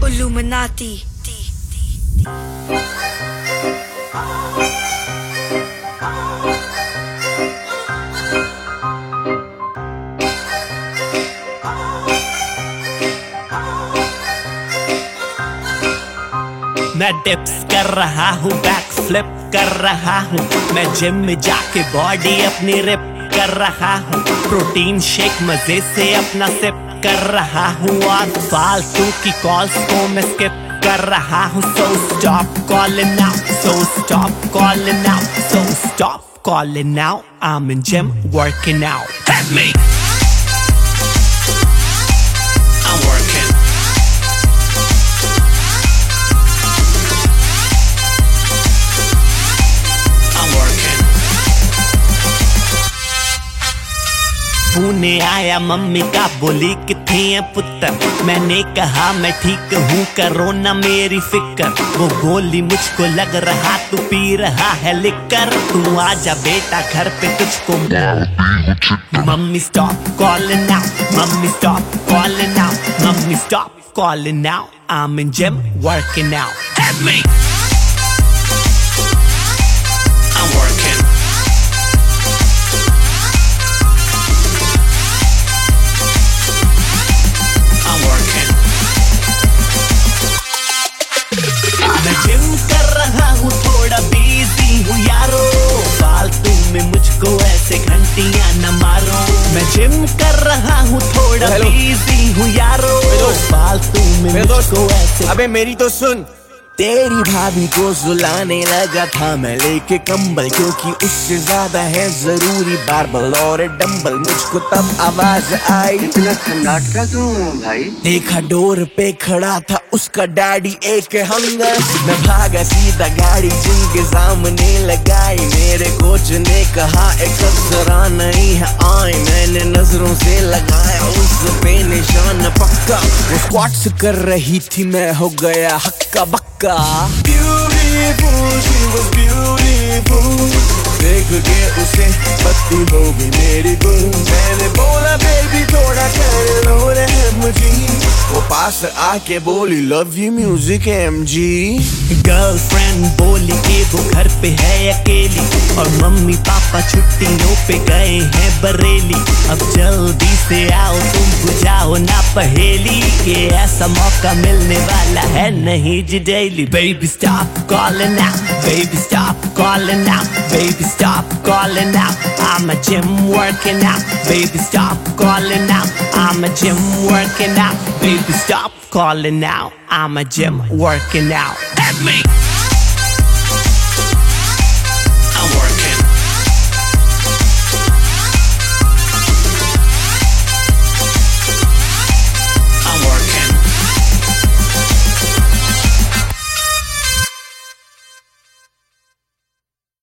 Illuminati. मैं dips कर रहा हूँ, बैक फ्लिप कर रहा हूँ, मैं जिम में जाके बॉडी अपनी रिप कर रहा हूँ, प्रोटीन शेक मजे से अपना सिप कर रहा हूँ, और फालतू की कॉल्स को मैं स्किप कर रहा हूँ. So stop calling now, so stop calling now, so stop calling now. I'm in gym working out. Hit me. I'm working. Pune आया मम्मी का, बोली किथे है पुत्र. मैंने कहा मैं ठीक हूँ, करो ना मेरी फिक्र. वो बोली मुझको लग रहा तू पी रहा है लिकर. तू आजा बेटा घर पे तुझको. Mummy stop calling now, mummy stop calling now, mummy stop calling now. I'm in gym working out. Hit me. I'm working. मैं जिम कर रहा हूँ, थोड़ा बिजी हूँ यारो. फालतू में मुझको ऐसे घंटियां न मारो. मैं जिम कर रहा हूँ, थोड़ा बिजी हूँ यारो. फालतू में मुझको ऐसे. अबे मेरी तो सुन. तेरी भाभी को सुलाने लगा था मैं लेके कंबल, क्योंकि उससे ज्यादा है जरूरी बारबल और डंबल. मुझको तब आवाज आई, इतना सन्नाटा क्यों भाई? देखा डोर पे खड़ा था उसका डैडी एक हंगर. मैं भागा सीधा गाड़ी जिनके सामने लगाई. मेरे कोच ने कहा एक जरा नहीं है आई. मैंने नजरों से लगाया उस पे निशान पक्का. वो स्क्वाट्स कर रही थी, मैं हो गया हक्का बक्का. Beautiful, she was beautiful. देख के उसे पत्ती हो गई मेरी गुल. मैंने बोला बेबी थोड़ा कर लो रहम जी. वो पास आके बोली love you music MG. Girlfriend बोली कि वो घर पे है अकेली, और मम्मी पापा छुट्टियों पे गए हैं बरेली. अब जल्दी से आओ तुम बुझाओ ना पहेली, ये ऐसा मौका मिलने वाला है नहीं जी daily. Baby stop calling out, baby stop calling out, baby stop calling out. I'm a gym working out. Baby stop calling out. I'm a gym working out. Baby stop calling out. I'm a gym working out. Hit me.